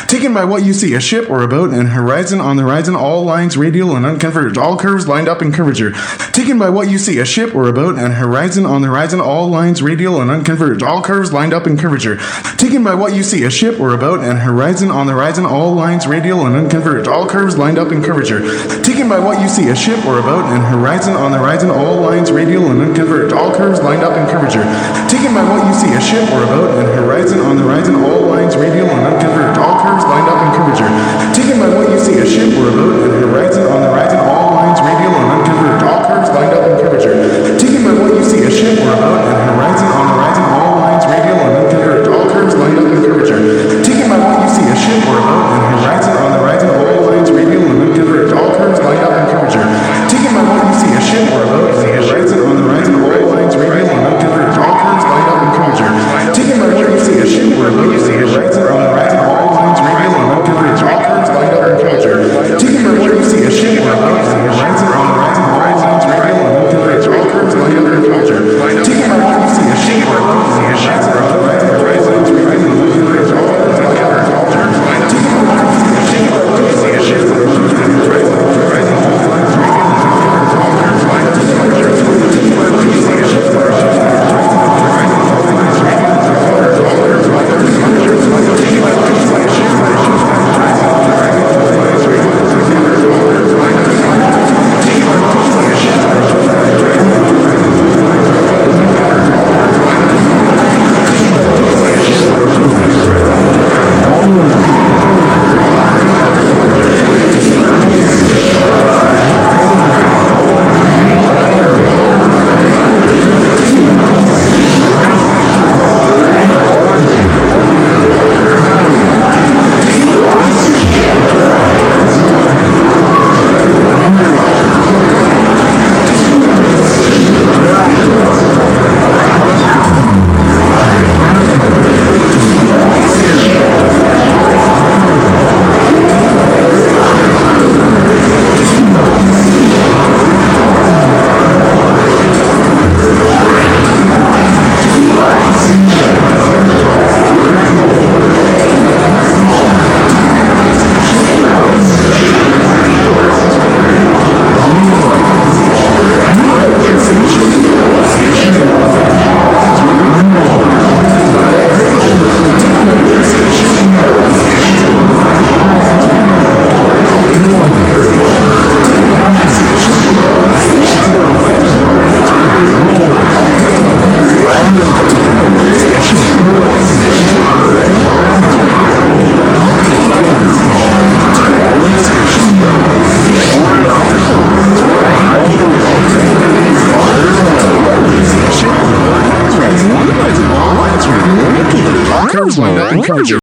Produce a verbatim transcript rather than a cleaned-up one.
Taken by what you see, a ship or a boat and horizon on the horizon, all lines radial and unconverged, all curves lined up in curvature. Taken by what you see, a ship or a boat and horizon on the horizon, all lines radial and unconverged, all curves lined up in curvature. Taken by what you see, a ship or a boat and horizon on the horizon, all lines radial and unconverged, all curves lined up in curvature. Taken by what you see, a ship or a boat and horizon on the horizon, all lines radial and unconverged, all curves lined up in curvature. Taken by what you see, a ship or a boat and horizon on the horizon, all lines radial and unconverged, all curves lined up in curvature. Taken by what you see, a ship or a boat and horizon on the horizon, all lines radial and unconverged, all curves lined up in curvature. Taken by what you see, a ship or a boat and horizon on the horizon, all lines radial and unconverged, all curves lined up in curvature. Taken by what you see, a ship or a boat and horizon on the horizon, all lines radial and unconverged, all curves lined up in curvature. Taken by what you see, a ship or a boat and horizon on the horizon, all lines radial and unconverged, all curves lined up in curvature. Taken by what you see, a ship or a boat and horizon on the horizon, all lines radial and unconverged, all curves lined up in curvature. Taken by what you see, a ship or a boat and horizon on the horizon, all lines radial and unconverged, all curves lined up in curvature. Taken by what you see, a ship or a boat and horizon on the horizon, all lines radial and unconverged, all curves lined up in curvature. Taken by what you see, a ship or a boat and horizon on the horizon, all lines radial and unconverged, all curves lined up in curvature. Curves lined up in curvature.